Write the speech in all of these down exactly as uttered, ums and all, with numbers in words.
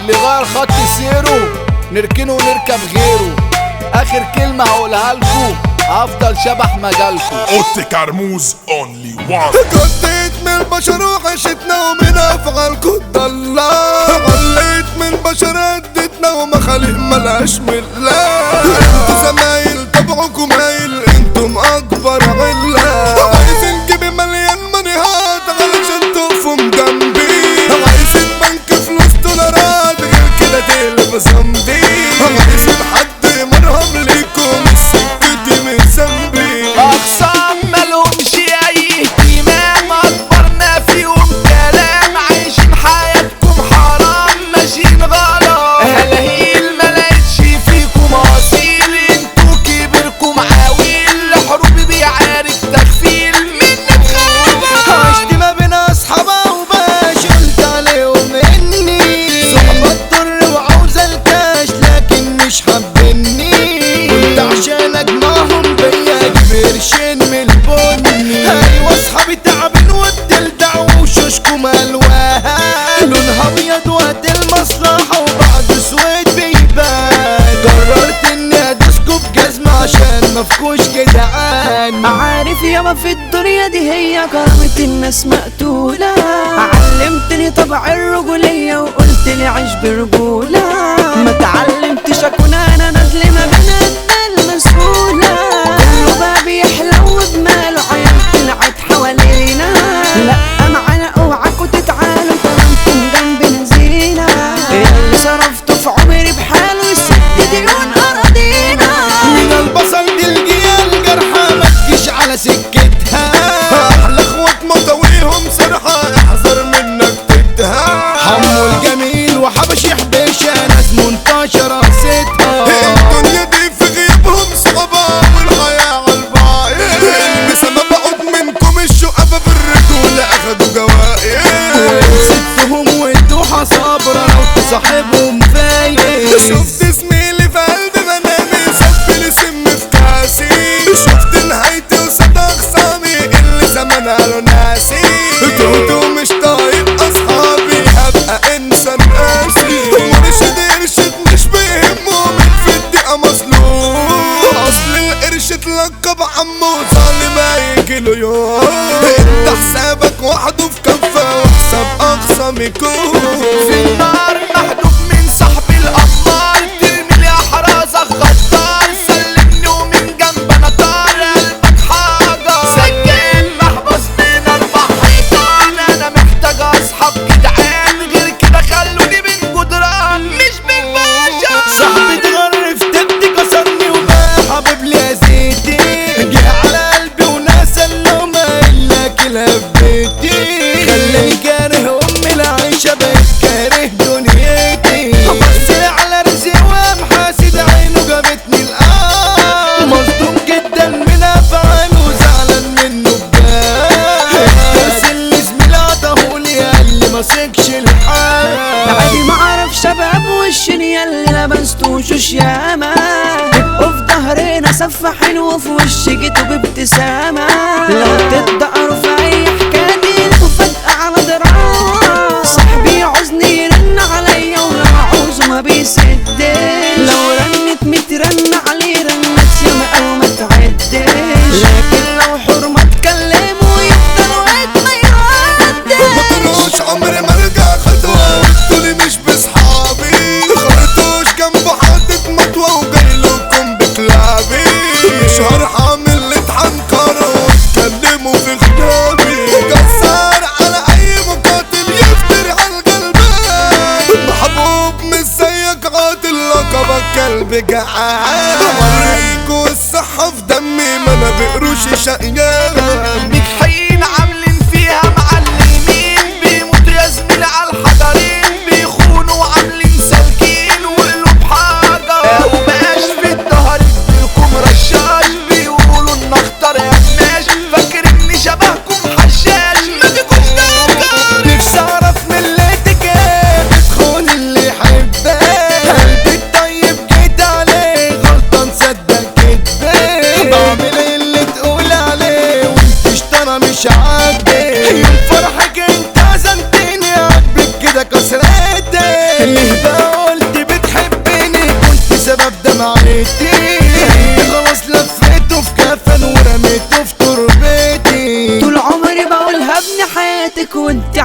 اللي غير خط سيره نركنه ونركب غيره. اخر كلمة هقولها لكم، افضل شبح مجالكم. اوتي كرموز اونلي وان. كنت من البشر وعشتنا ومن افعالكم ضلا، عليت من بشر ادتنا ومخالق ملهاش ملا. انتوا زمايل طبعكم مايل، انتم اكبر علا. عايزين جيبي مليان منيهات علشان تقفوا جنبي، عايزين بنك فلوس دولارات غير كده تقلب ذنبي. عايزين حد مرهم ليكم السكتي من ذنبي. اقسام مالهمش اي اهتمام، اكبرنا فيهم كلام، عايشين حياتكم حرام ماشيين غلط. هلاهيل ملقتش فيكم اصيل، انتوا كبركم عويل، حروب بيعارك تخفيل منك خربة. عشت ما بين اصحابها وباش قلت عليهم اني صحبة تضر وعاوزة الكاش لكن مش حابني. كنت عشان اجمعهم بيا اجيب قرشين من البني. ايوه اصحابي تعبين وبتلدع وشوشكم الواها، لونها ابيض وقت المصلحة وبعد اسود بيبان. قررت اني ادوسكوا بجزمة عشان مفكوش جدعان. عارف يابا في الدنيا دي هي كرامة الناس مقتولة، علمتني طبع الرجولية وقلت لي عيش برجولة. ما تعلمتش اكون انا نازل ما بين الدنيا المسؤولة، كله بقى بيحلو بماله عيال طلعت حوالينا. لا معانا اوعكوا تتعالوا كلامكم جنبنا زينة، اللي صرفته في عمري بحاله يسد ديون اراضينا. من البصل دي الجيال جرحى ما تجيش على سكتها، احلى اخوات مطويهم سرحة احذر منك تدها. حمو الجميل وحبش يحبشها ناس منتشرة ستها، الدنيا دي في غيابهم صعبة والحياة عالبعيد. بسبب عود منكم الشقفة في الرجولة اخدوا جوائز، ستهم وادوها صبرة لو تصاحبهم فايق. شفت زميلي في قلب منامي صب لي سم في كاسي، شفت نهايتي قصاد اخصامي اللي زمان قالوا ناسي. توتو مش طايق اصحابي هبقى انسان قاسي، مرشد ارشد مش بيهمه من في الدقيقة مظلوم. اصل القرش اتلقب عمو ظالم هيجيله يوم. انت حسابك وحده في كفة وحساب اخصام يكون في النار محدود من صاحب الأبطال، ترمي لي أحرازك غدار، سلمني ومن جنب أنا طار قلبك حجر. سجان محبوس بين أربع حيطان، أنا محتاج أصحاب جدعان غير كده خلوني بين جدران مش بين بشر. صاحبي اتغرف تبدي كسرني وبقى حبيب لي يا زيتي، جه على قلبي وناس اللومة إلا كلها في بيتي. خلاني كاره أمي العيشة بقيت كاره دنيتي، بص على رزقي ومحاسد عينه جابتني الآن. مصدوم جدا من أفعاله وزعلان منه بجد، الدرس اللي زميلي عطاهولي قال لي مسكش الحال. عادي معرف شباب والشنيا اللي لبستوش وشيامة، تبقوا في ظهرنا سفاحين وفي وش جيتوا بابتسامة. لو تتدقروا في اي حكاية تلقوا فجأة على دراعة، صاحبي يعوزني يرن عليا ولو عاوزه ما بيسدش، لو رنت مترن عليه رنت ياما او ما تعدش، لكن لو حرمة تكلمه يفضل وقت ما يردش. مطروش عمري ما ارجع خطوة وانتولي مش بصحابي، خرطوش جنبه حاطط مطوة وجاي لكم بكلابي. مش هرحم اللي اتحنكروا واتكلموا في خدود،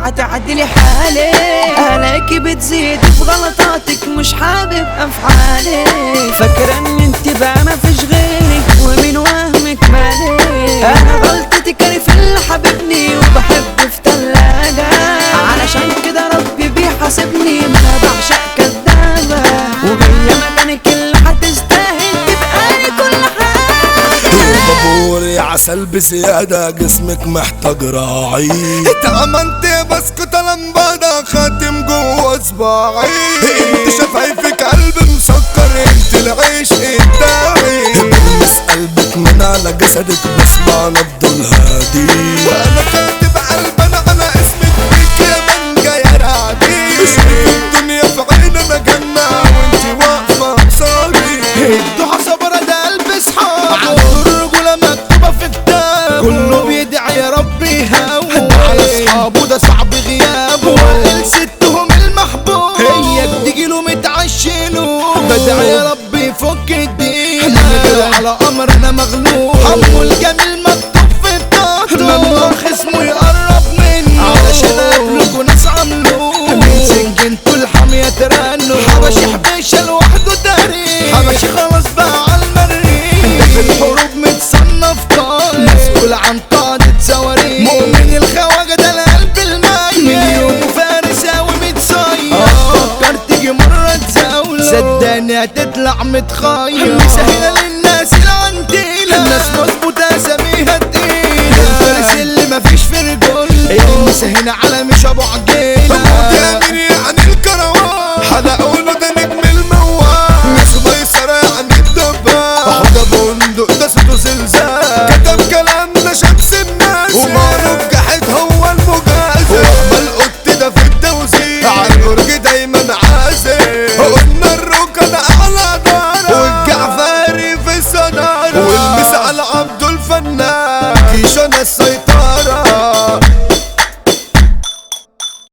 هتعدلي حالي. الاقي بتزيد في غلطاتك مش حابب افعالي. فاكرة ان انت بقى مفيش غيرك ومن وهمك مالي. انا غلطتي كان في اللي حبيبني وبحب في تلاجة. علشان كده ربي بيحاسبني ما انا بعشق كدابة. وجاية مكانك اللي هتستاهل تبقى لي كل حاجة. بابور يا عسل بزيادة جسمك محتاج راعي. اتعملت بسكت لمبادة خاتم جوه صباعي. انت شفايفك قلب مسكر انت العيش الداعي. بلمس قلبك من على جسدك بسمع نبض الهادي. وانا كاتب قلبنا على اسمك بيك يا من جاي رعدي. اسمك الدنيا في عيننا جنة وانت واقفة قصادي. الضحى صبرا ده قلب صحابه الرجولة مكتوبة في كتاب. كله بيدعي يا رب يهون على اصحابه ده صعب غيابه. وقال ستهم المحبوب هي بتجيله متعشنه. بدعي يا رب يفك الدين من غير على امر انا مغلوب. حمو الجميل مكتوب في بطاقته ممنوع خصمه يقرب مني. علشان اقابلكوا ناس عملوه من سنجنتوا الحامية ترنوا. حبشي حبيشة لوحده تاريخ. حبشي خلاص بقى على المريخ. في الحروب متصنف طار مسؤول عن قادة صواريخ. مؤمن الخواجة ده القلب الميت مليون فارساوي متصير. فكر تيجي مرة تزاوله صدقني هتطلع متخير.